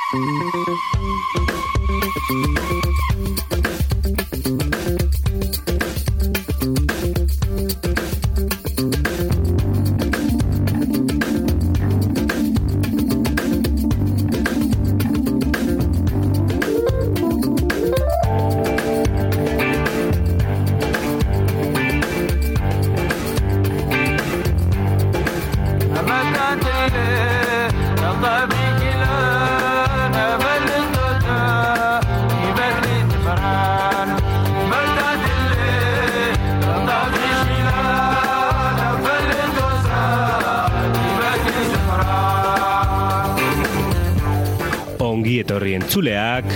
Ongi etorri entzuleak,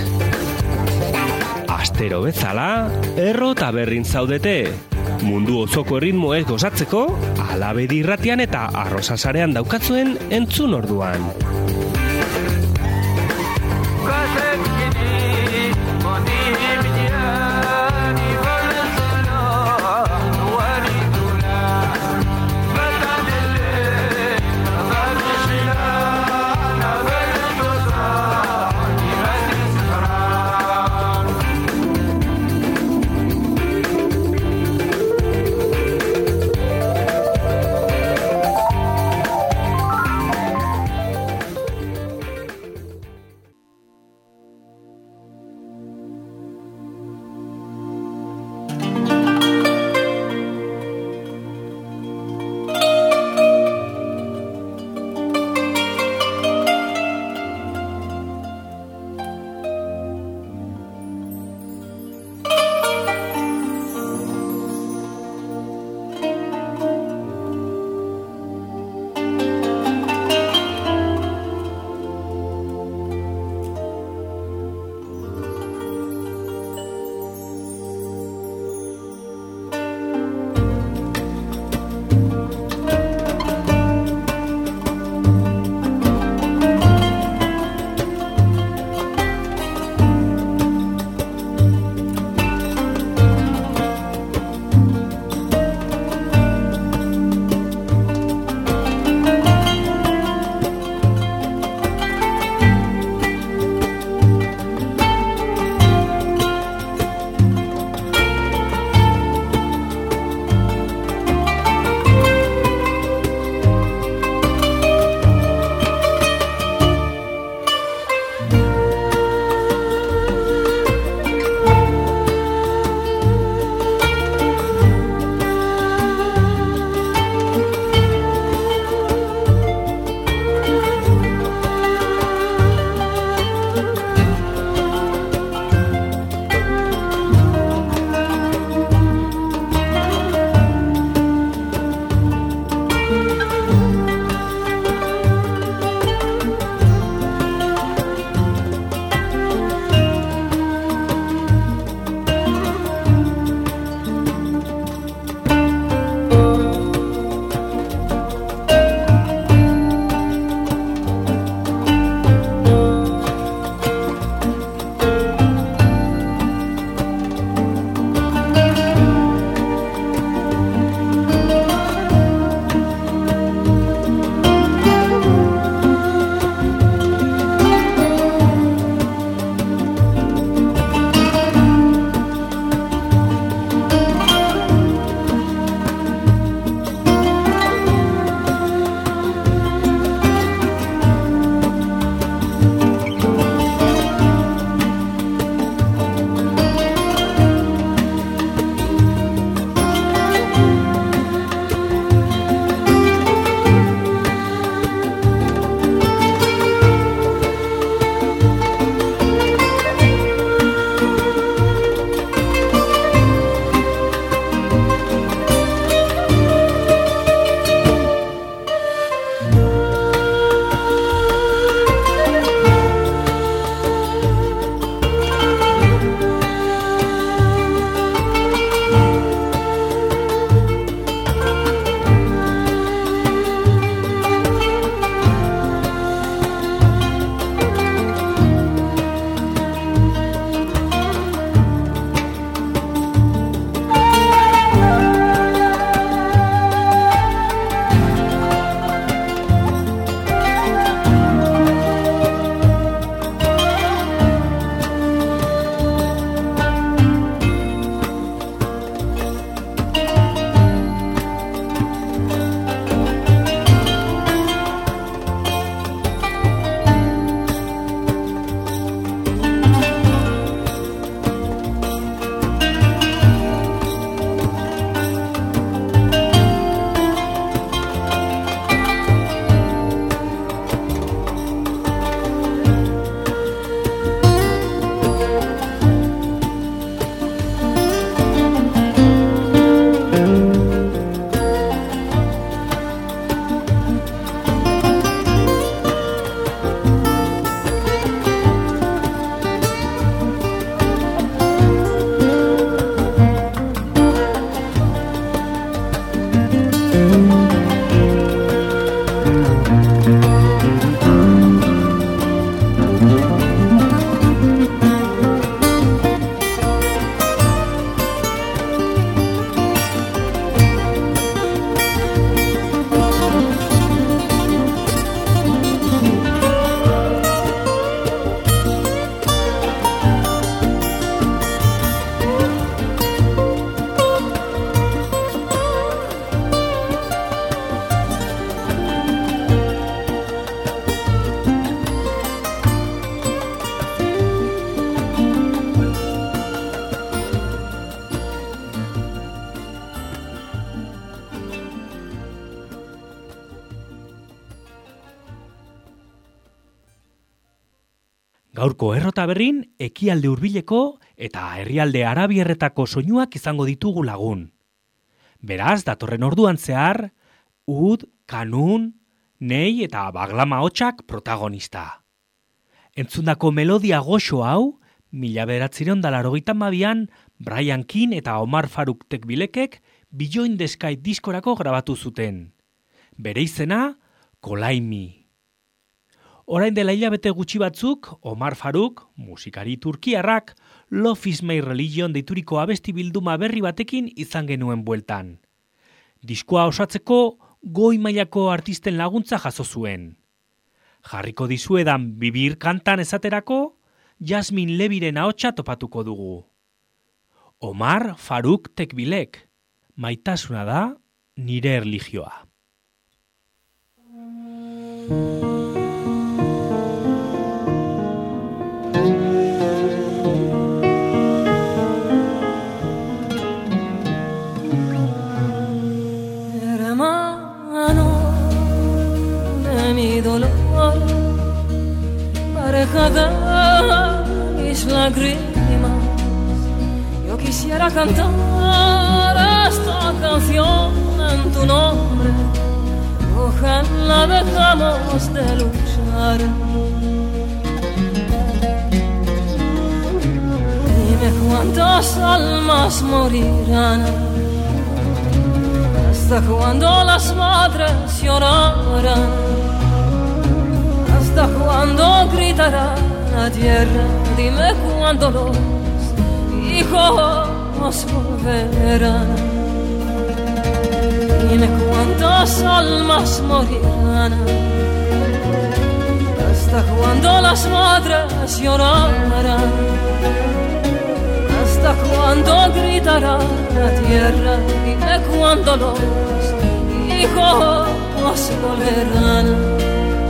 astero bezala, erro taberrin zaudete. Mundu osoko erritmoez gozatzeko, Alabedi irratian eta Arrosasarean daukatzuen entzun orduan. Gaurko Errota Berrin ekialde hurbileko eta herrialde arabierretako soinuak izango ditugu lagun. Beraz, datorren orduan zehar, ud, kanun, nei eta baglama hotsak protagonista. Entzundako melodia goxo hau, 1982an Brian Keane eta Omar Farouk Tekbilekek Beyond the Sky diskorako grabatu zuten. Bere izena, Kolaimi. Orain dela hilabete gutxi batzuk, Omar Farouk, musikari turkiarrak, Love is my religion deituriko abesti bilduma berri batekin izan genuen bueltan. Diskoa osatzeko goi mailako artisten laguntza jaso zuen. Jarriko dizuedan Bibir kantan esaterako, Jasmine Leviren ahotsa topatuko dugu. Omar Farouk Tekbilek, maitasuna da nire erlijioa. Pareja de mis lágrimas, yo quisiera cantar esta canción en tu nombre. Ojalá dejamos de luchar. Dime cuántas almas morirán, hasta cuando las madres llorarán. ¿Hasta cuándo gritará la tierra? Dime cuándo los hijos volverán. Dime cuántas almas morirán. ¿Hasta cuándo las madres llorarán? ¿Hasta cuándo gritará la tierra? Dime cuándo los hijos volverán.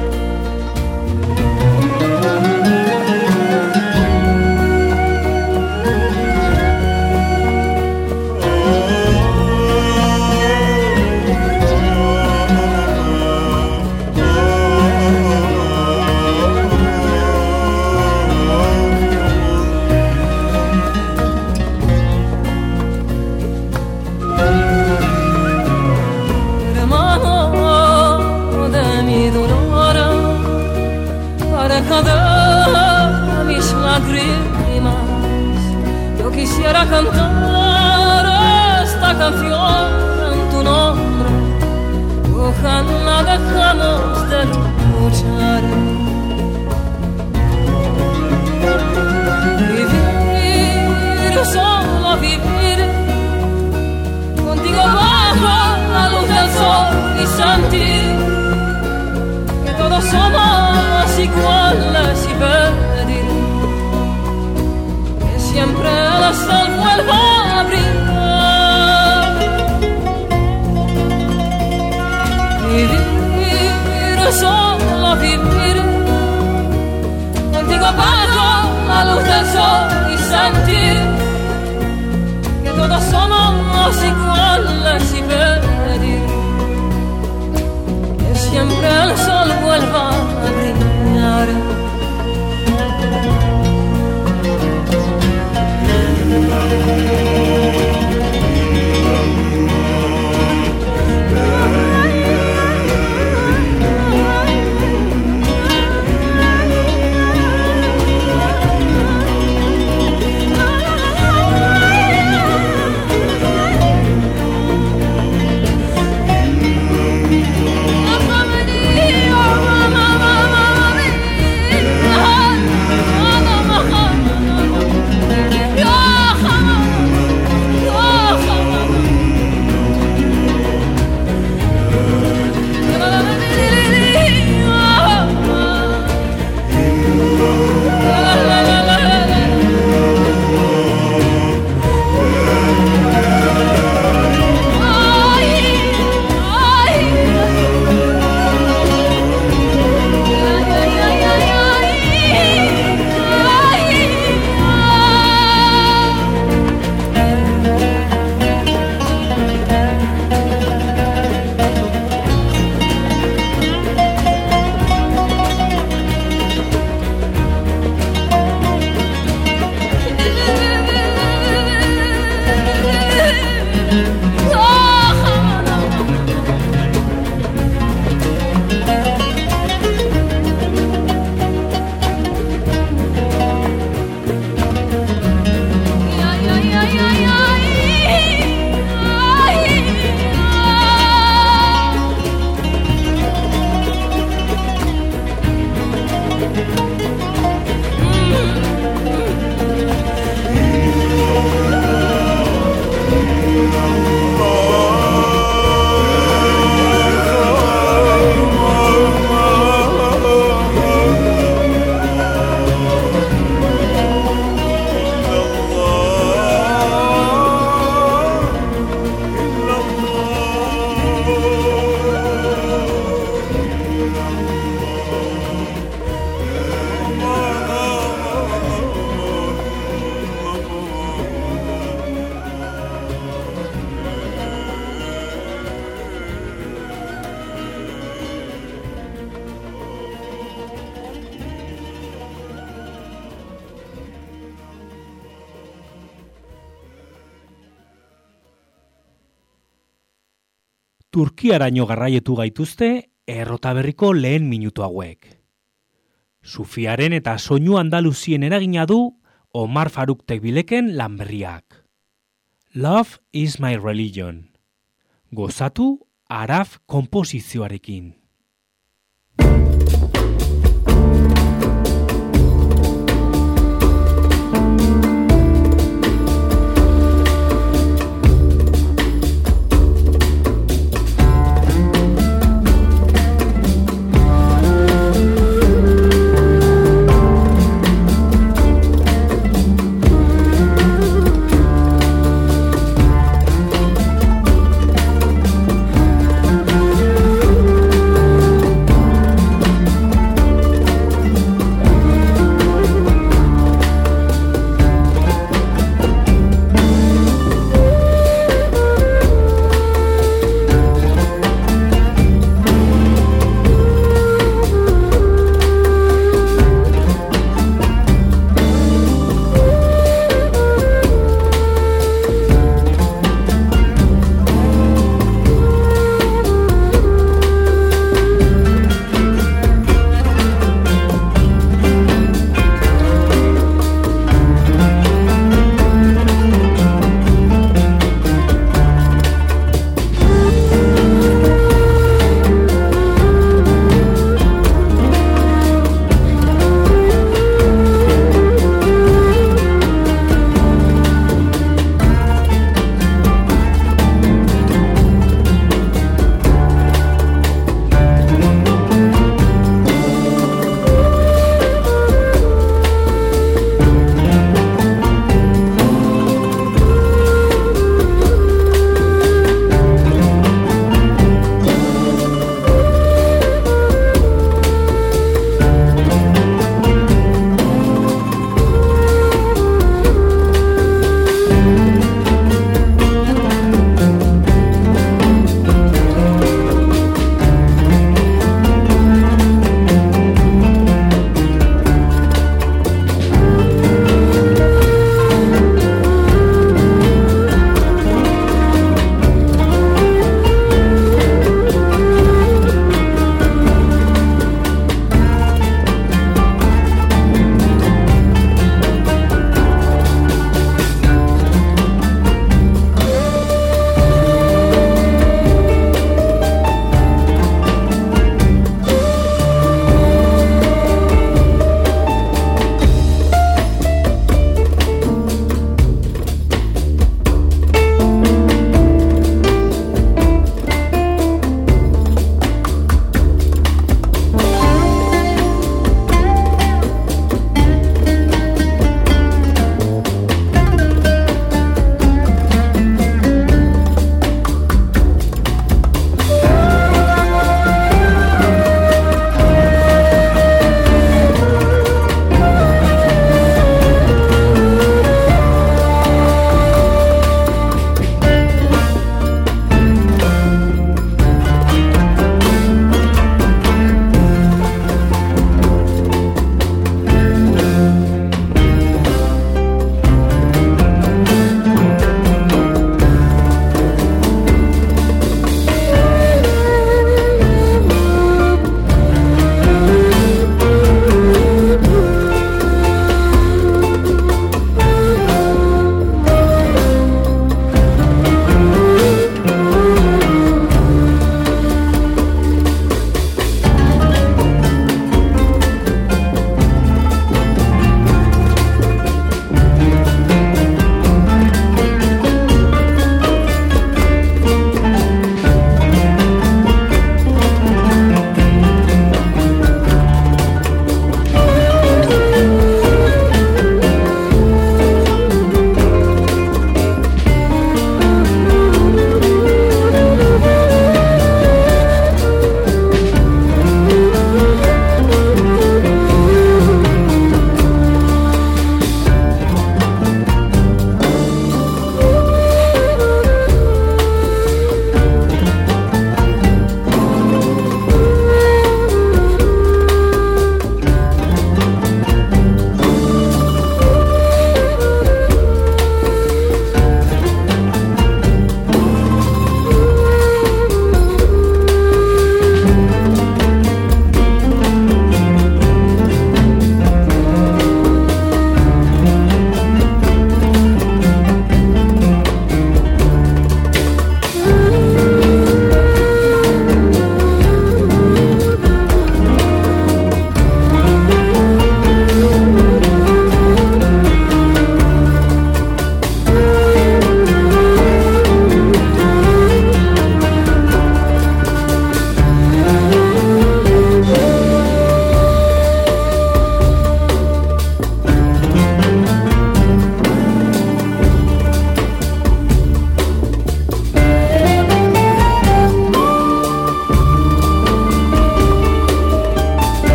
De mis lágrimas, yo quisiera cantar esta canción en tu nombre. Ojalá dejamos de luchar. Vivir, solo vivir, contigo bajo la luz del sol y sentir que todos somos iguales y pedir que siempre el sol vuelva a brillar. Vivir, solo vivir, Turkiaraino garraietu gaituzte Errotaberriko lehen minutu hauek. Sufiaren eta soinu andaluzien eragina du Omar Faruk Tekbileken lan berriak. Love is my religion. Gozatu Araf konposizioarekin.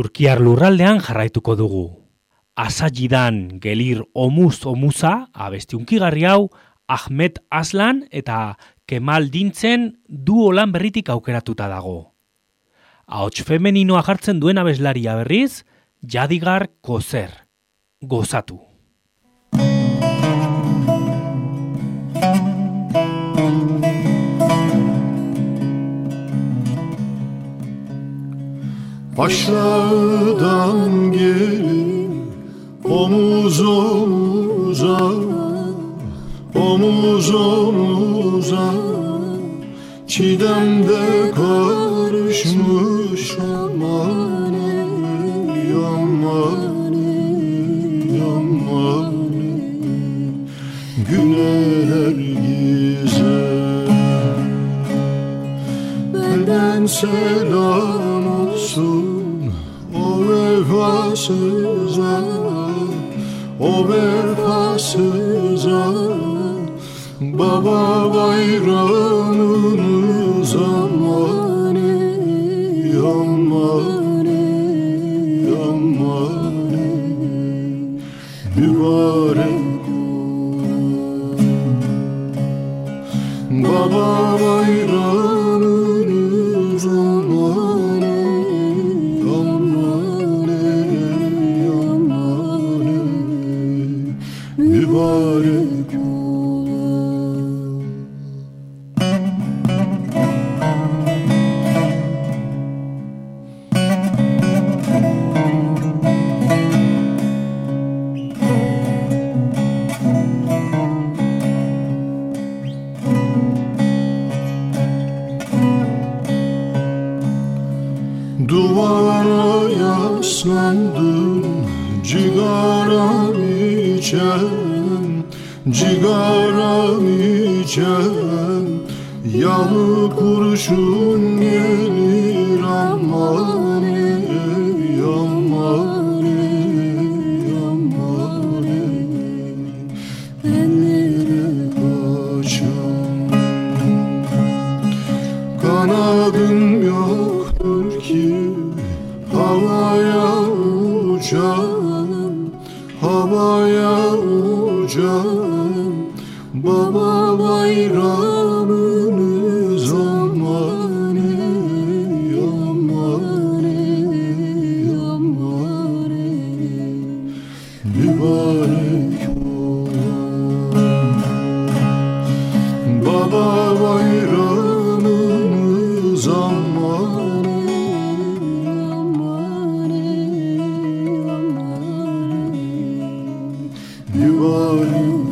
Turkiar lurraldean jarraituko dugu. Asajidan Gelir Omuz Omuza abesti hunkigarri hau Ahmet Aslan eta Kemal Dintzen duolan berritik aukeratuta dago. Ahots femeninoa jartzen duen abeslaria berriz, Yadigar Koser. Gozatu. Aşağıdan gelir omuz omuza, omuz omuza, çiğdemde karışmış aman ey, aman ey, aman ey. Güler güzel benden selam olsun o vefasıza, o vefasıza. Baba bayramınız aman ey, aman ey, aman ey. Mübarek Baba bayramınız aman ey, aman ey, aman ey. Mübarek duvara yaslandım, cigaram içen, cigaram içen. Yağlı kurşun gelir aman ey, aman ey, aman ey. Ellere kaçan kanadım yoktur ki havaya uçan, havaya uçan. Baba bayramınız aman ey, aman ey, aman ey. Mübarek olan Baba bayramınız aman ey, aman ey, aman ey. Mübarek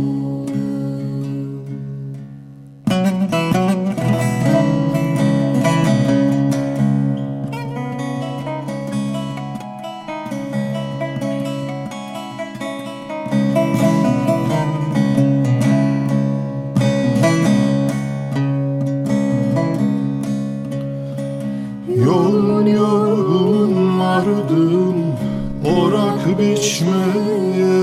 Yorgun yorgun vardım orak biçmeye,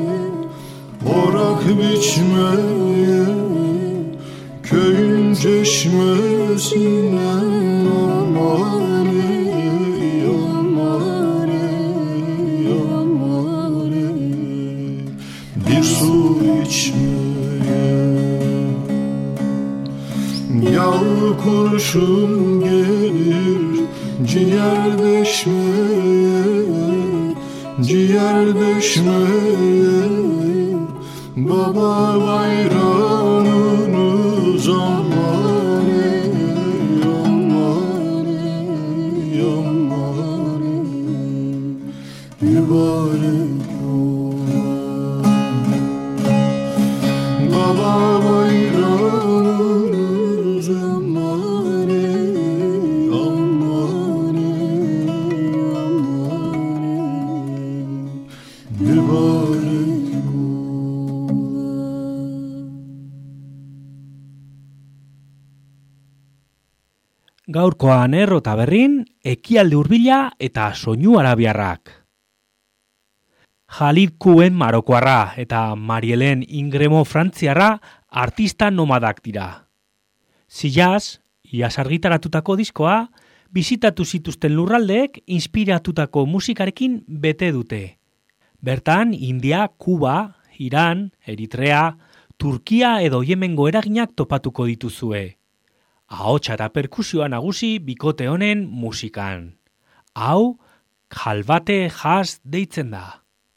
orak biçmeye. Köyün çeşmesine aman ey, aman ey, aman ey. Bir su içmeye yağlı kurşun gelir ciğer deşmeye, ciğer deşmeye. Baba bayramınız aman ey, aman ey, aman ey. Mübarek Baba bayramınız aman ey, aman ey, aman ey. Mübarek Gaurkoan Erro Taberrin, Ekialde Hurbila eta Soinu Arabiarrak. Jalid Kuen Marokoarra eta Marielen Ingremo Frantziarra artista nomadak dira. Zilaz, iaz argitaratutako diskoa, Bizitatu zituzten lurraldeek inspiratutako musikarekin bete dute. Bertan, India, Kuba, Iran, Eritrea, Turkia edo Yemengo eraginak topatuko dituzue. Ahotsa eta perkusioa nagusi bikote honen musikan. Hau, Khalvate jazz deitzen da.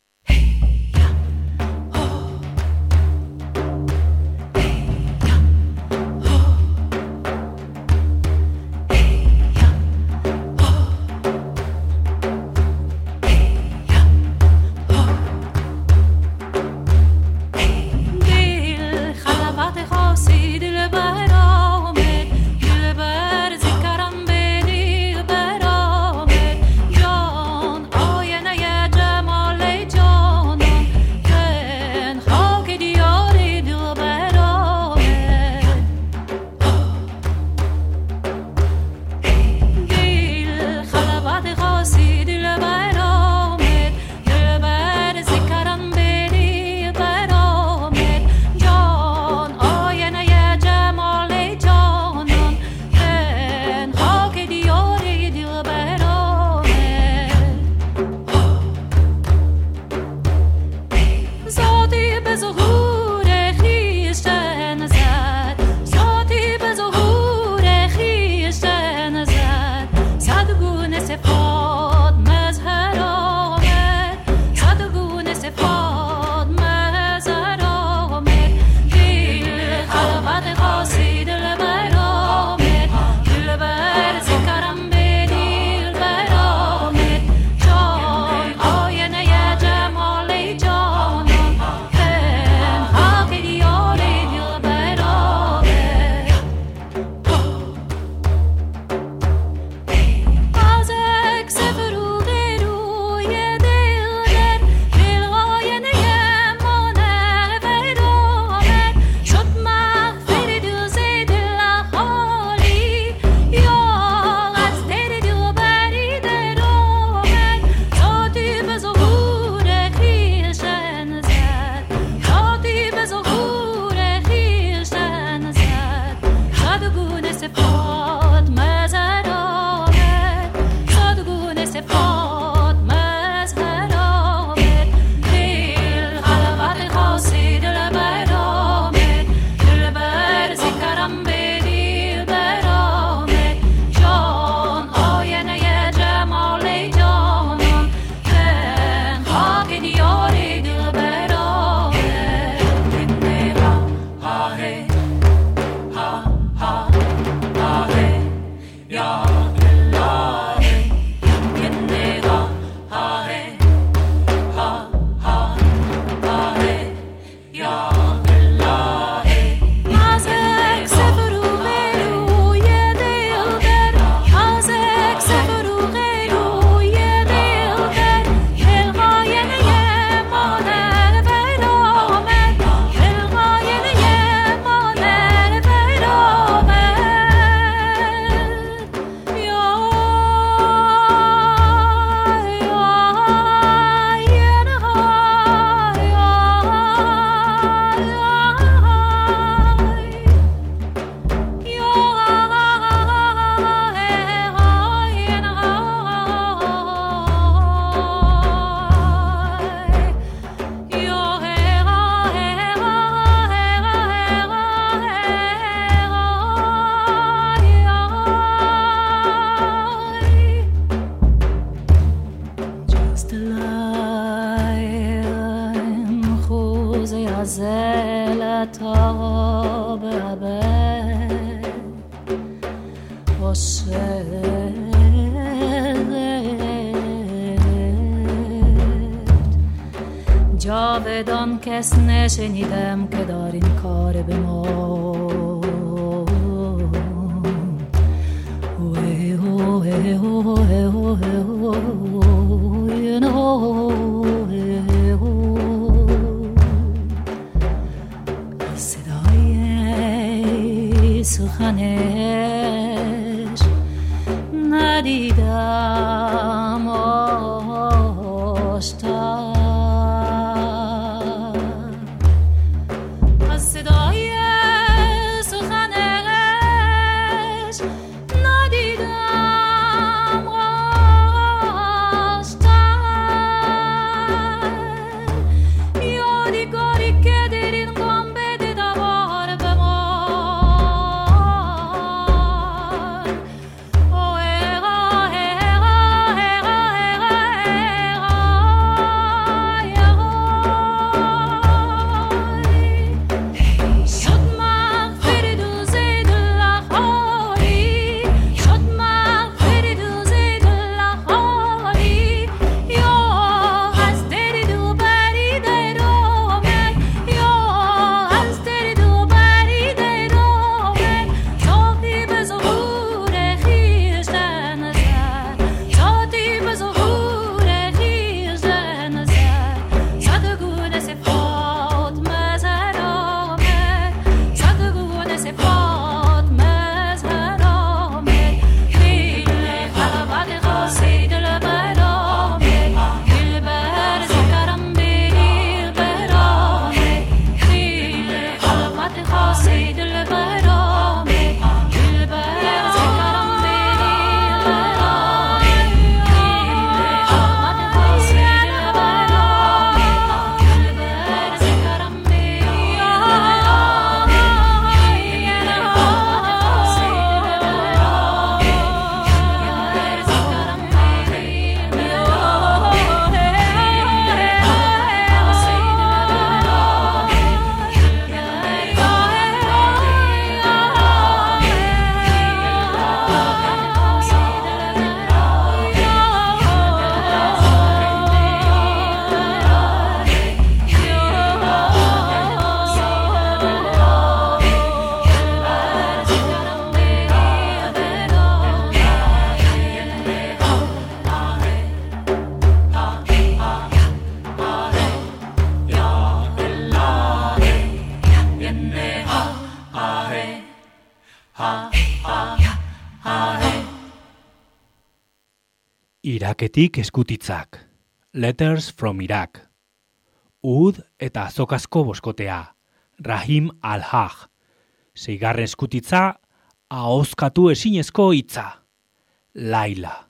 جاودان کس نشنیدم که دار این کار به ما صدای سخنش ندیدم آشتا صدای سخنش ندیدم Iraketik eskutitzak. Letters from Iraq. Ud eta azokazko boskotea. Rahim al-Haj. 6. eskutitza, ahozkatu ezinezko hitza. Laila.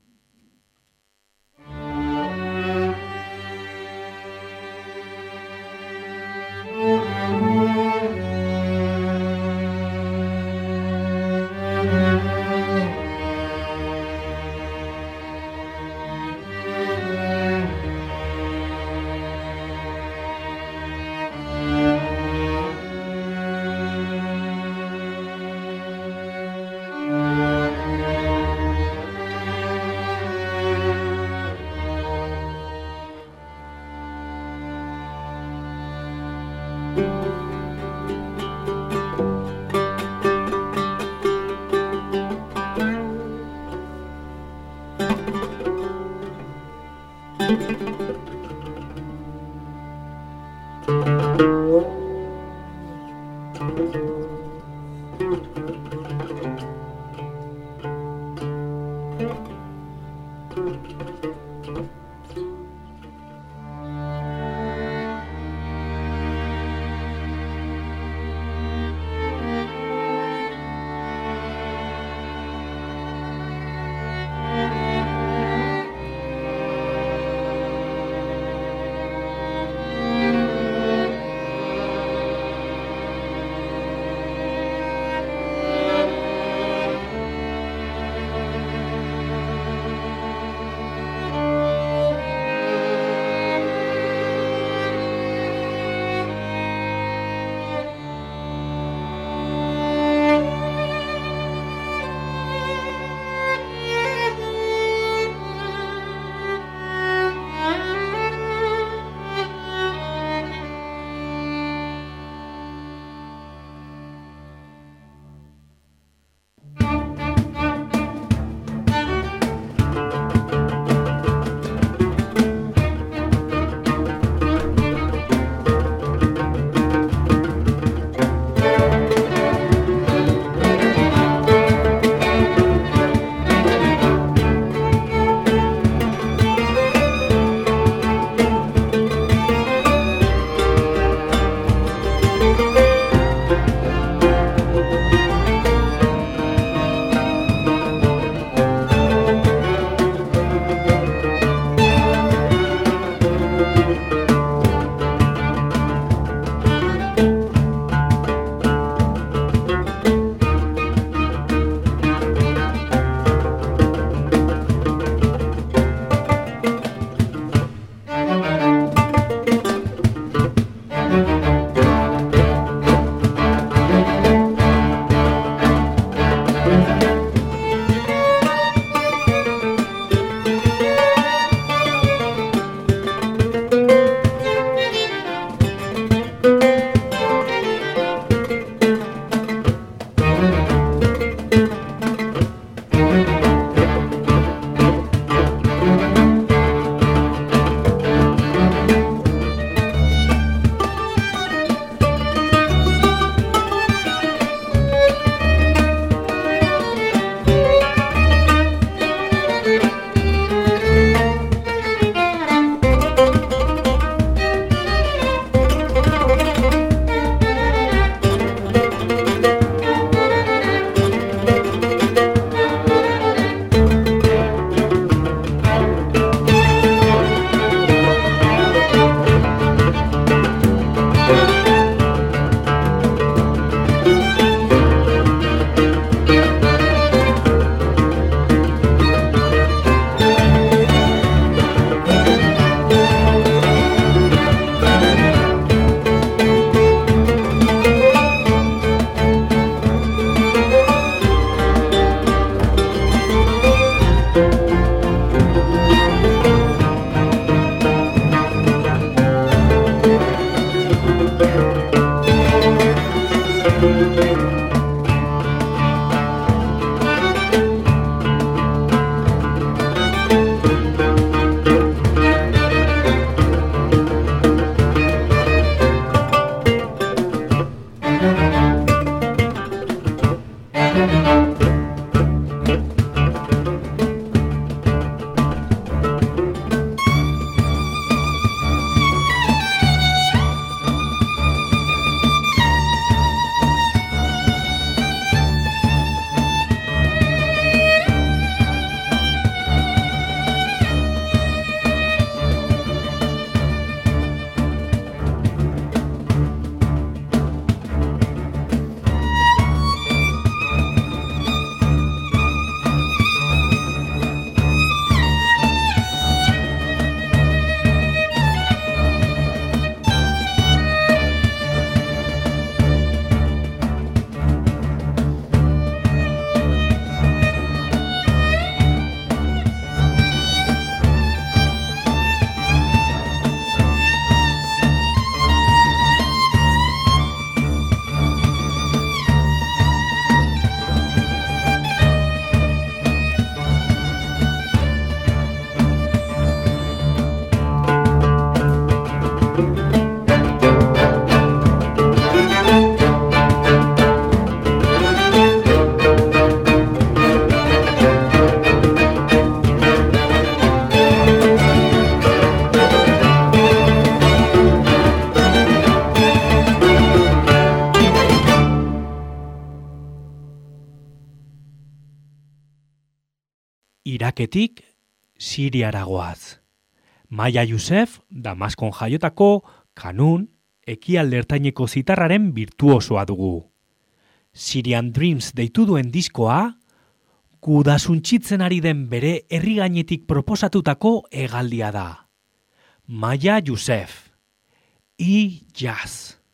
Iraketik Siriara goaz. Maia Yusef, Damaskon jaiotako kanun, ekialde ertaineko zitarraren birtuosoa dugu. Syrian Dreams deitu duen diskoa, gudasuntzitzen ari den bere herri gainetik proposatutako hegaldia da. Maia Yusef, E-Jazz.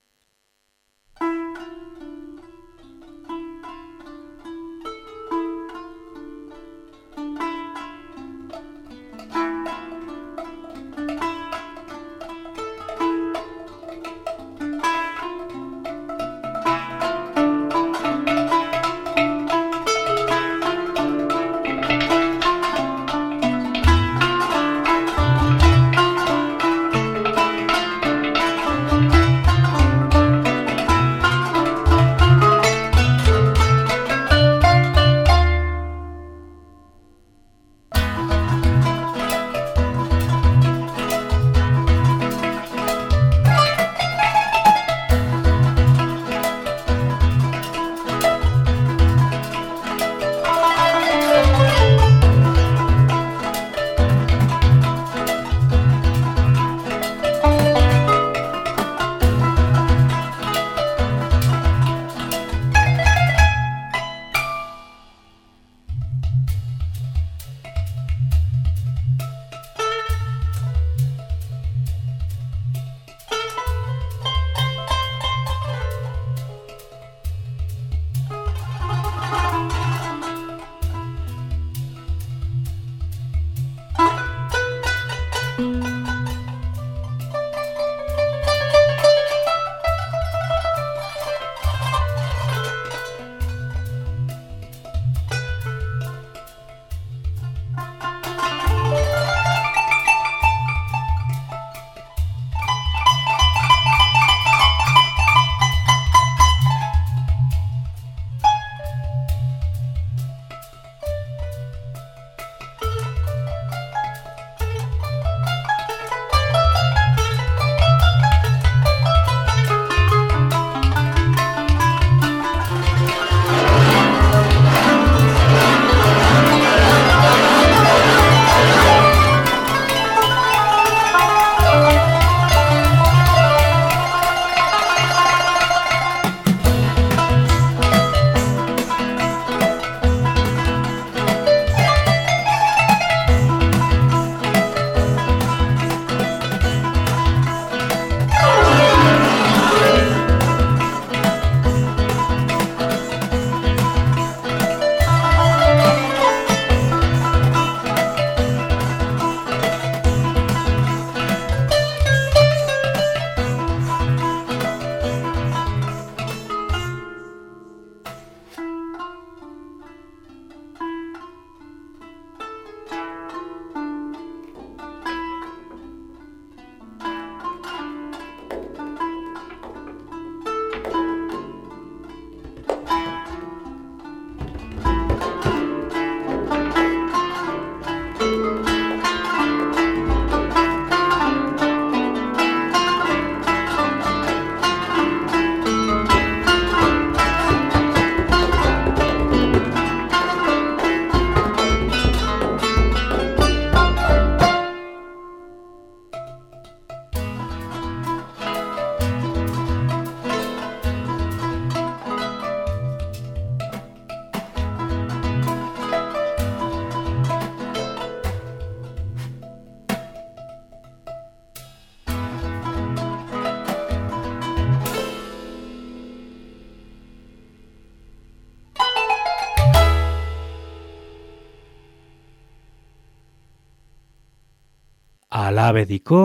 Alabediko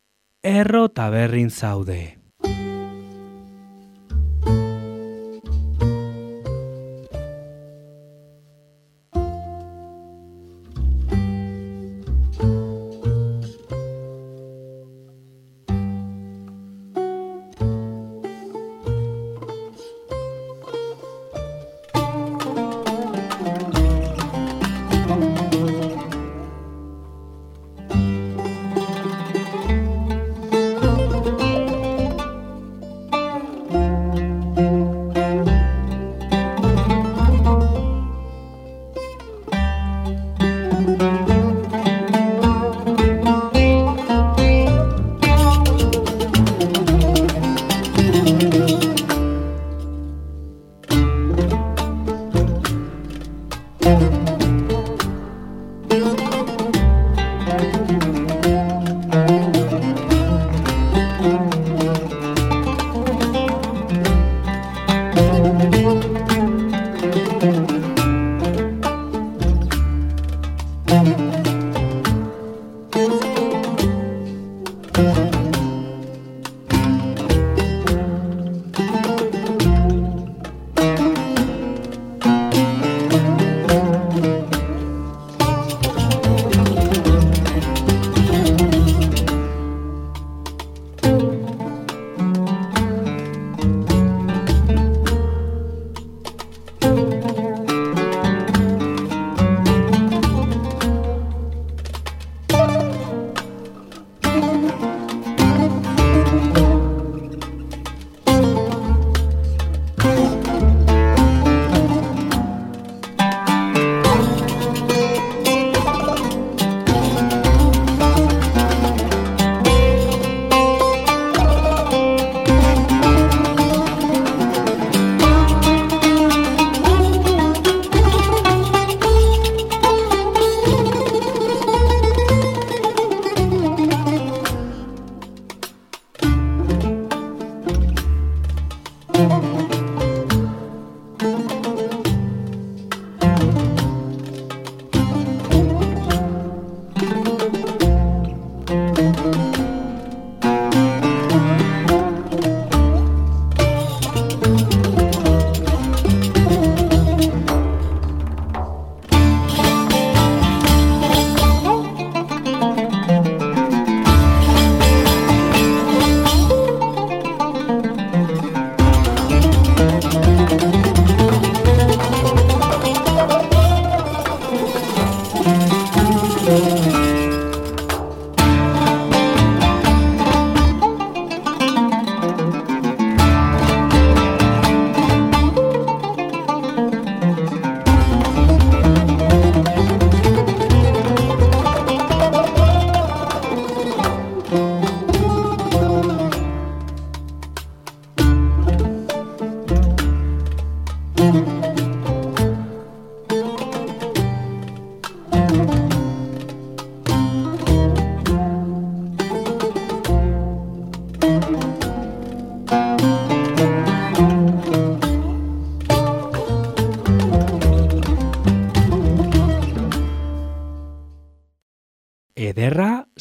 Erro Taberrin zaude.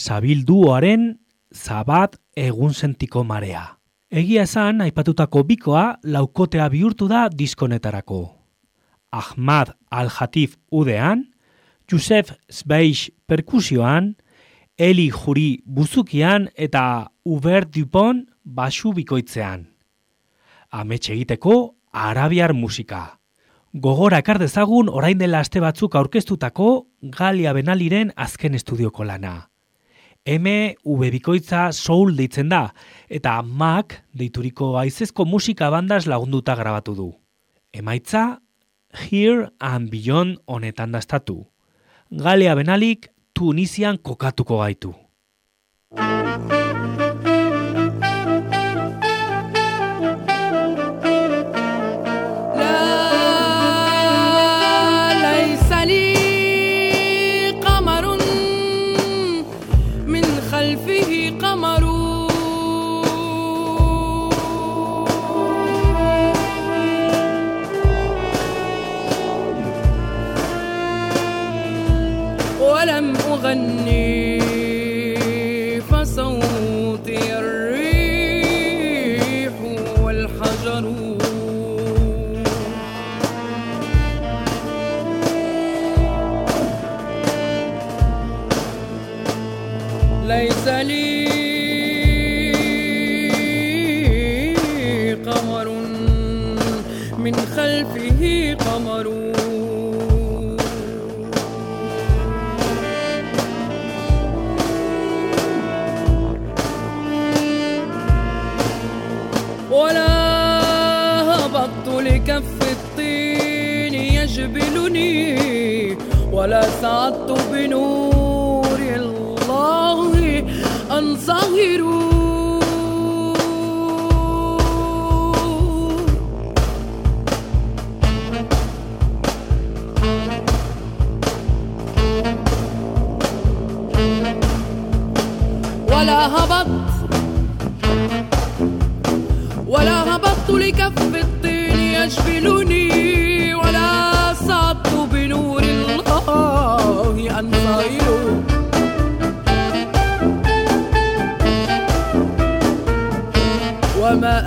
Sabil duoaren Zabat egun sentiko marea. Egia esan, aipatutako bikoa laukotea bihurtu da diskonetarako. Ahmad Al-Hatif udean, Yusef Sbeish perkusioan, Eli Juri buzukian eta Hubert Dupont basu bikoitzean. Amets egiteko arabiar musika. Gogora ekar dezagun orain dela aste batzuk aurkeztutako Galia Benaliren azken estudioko lana. MV bikoitza soul deitzen da, eta Mac deituriko haizezko musika bandaz lagunduta grabatu du. Emaitza, Here and Beyond honetan dastatu. Galia Benalik Tunisian kokatuko gaitu. أغني فصوتي الريح والحجر ليس لي قمر من خلفه قمر لكف الطين يجبلني ولا سعدت بنور الله أنصهر ولا هبطت لكف الطين يجبلني ولا صعدت بنور الله أنصهر وما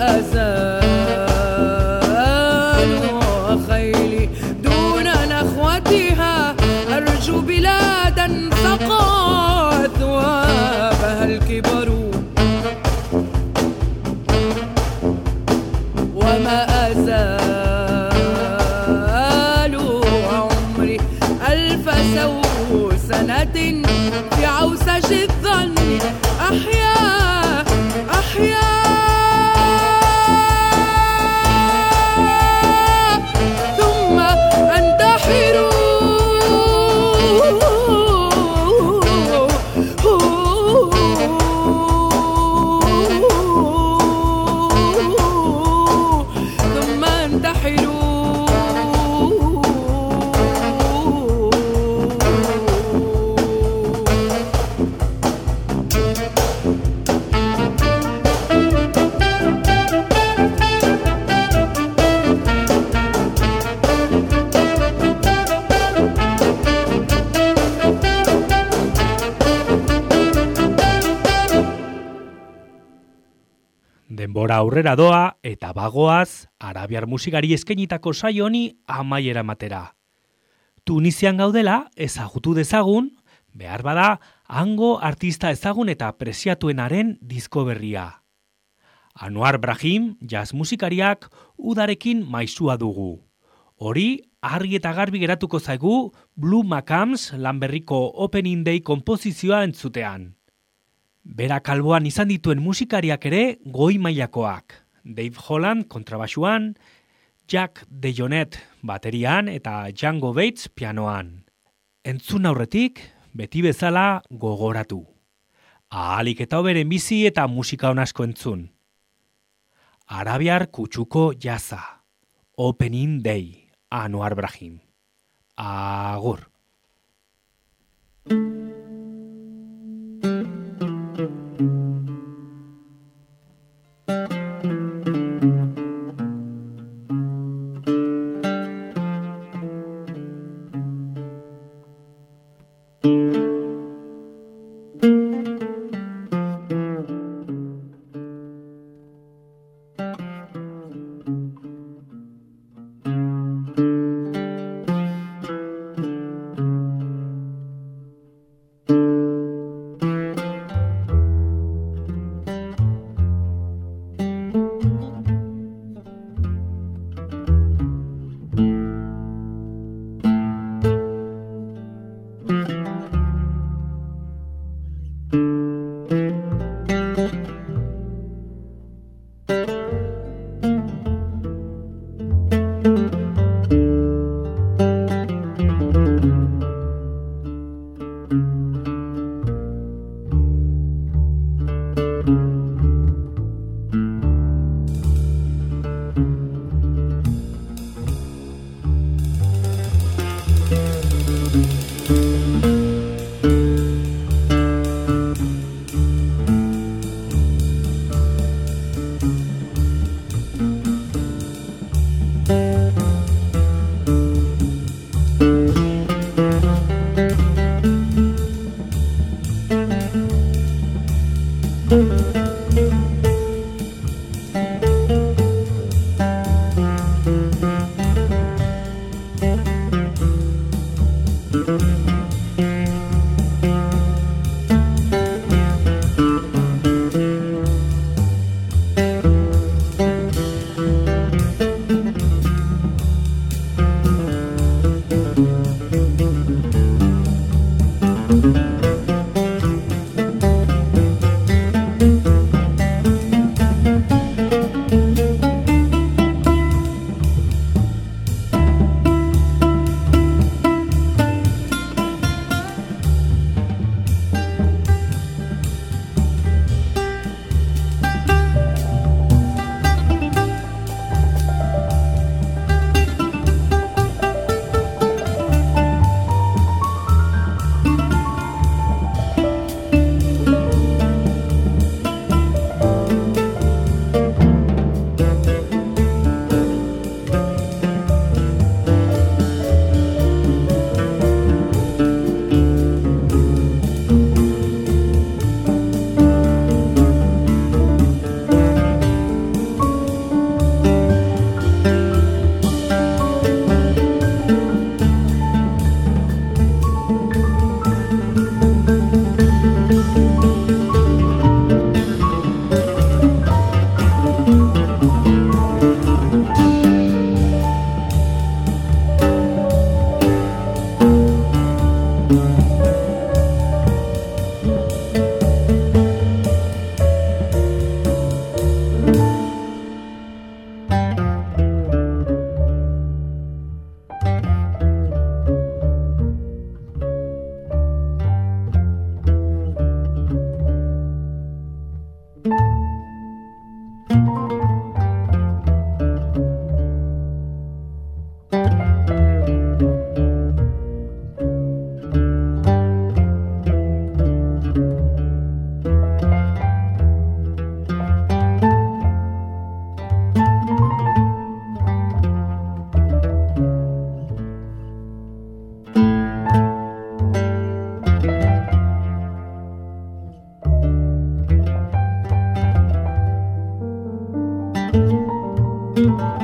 أزال خيلي دون نخوتها أرجو بلادا سقى ثوابها الكبر وما أزال عمري 1000 سنة في عوسج الظن أحيا ثم أنتحر Denbora aurrera doa eta bagoaz arabiar musikari eskainitako saio honi amaiera matera. Tunisian gaudela ezagutu dezagun, behar bada hango artista ezagun eta preziatuenaren disko berria. Anwar Brahim jazz musikariak udarekin maisua dugu. Hori argi eta garbi geratuko zaigu Blue Macams lanberriko Opening Day konposizioa entzutean. Bera kalboan izan dituen musikariak ere goi mailakoak. Dave Holland kontrabasuan, Jack DeJohnette baterian eta Django Bates pianoan. Entzun aurretik, beti bezala gogoratu. Ahalik eta hoberen bizi eta musika onasko entzun. Arabiar kutsuko jaza. Opening Day, Anwar Brahim. Agur. Thank you.